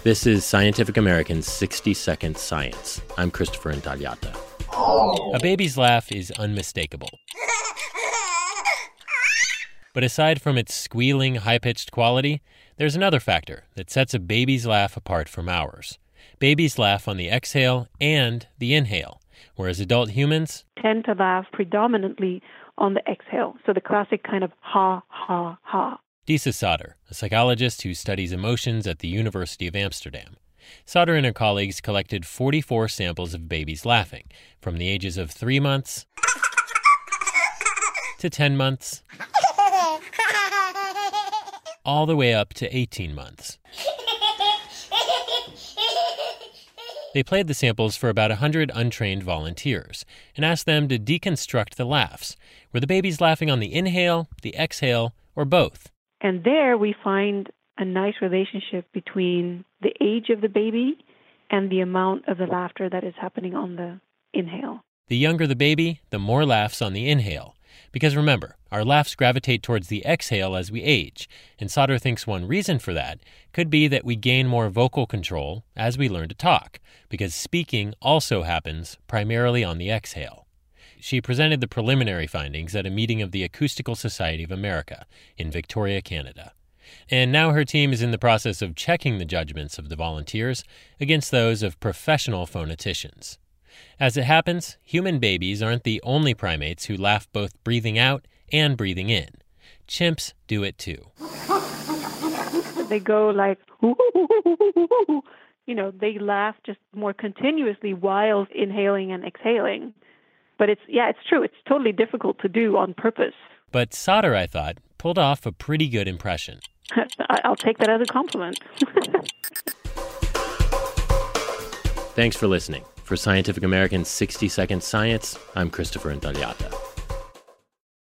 This is Scientific American's 60-Second Science. I'm Christopher Intagliata. A baby's laugh is unmistakable. But aside from its squealing, high-pitched quality, there's another factor that sets a baby's laugh apart from ours. Babies laugh on the exhale and the inhale, whereas adult humans tend to laugh predominantly on the exhale. So the classic kind of ha, ha, ha. Disa Soter, a psychologist who studies emotions at the University of Amsterdam. Soter and her colleagues collected 44 samples of babies laughing, from the ages of 3 months to 10 months, all the way up to 18 months. They played the samples for about 100 untrained volunteers and asked them to deconstruct the laughs. Were the babies laughing on the inhale, the exhale, or both? And there we find a nice relationship between the age of the baby and the amount of the laughter that is happening on the inhale. The younger the baby, the more laughs on the inhale. Because remember, our laughs gravitate towards the exhale as we age, and Soter thinks one reason for that could be that we gain more vocal control as we learn to talk, because speaking also happens primarily on the exhale. She presented the preliminary findings at a meeting of the Acoustical Society of America in Victoria, Canada. And now her team is in the process of checking the judgments of the volunteers against those of professional phoneticians. As it happens, human babies aren't the only primates who laugh both breathing out and breathing in. Chimps do it too. They go like, they laugh just more continuously while inhaling and exhaling. But it's true. It's totally difficult to do on purpose. But Soter, I thought, pulled off a pretty good impression. I'll take that as a compliment. Thanks for listening. For Scientific American's 60-Second Science, I'm Christopher Intagliata.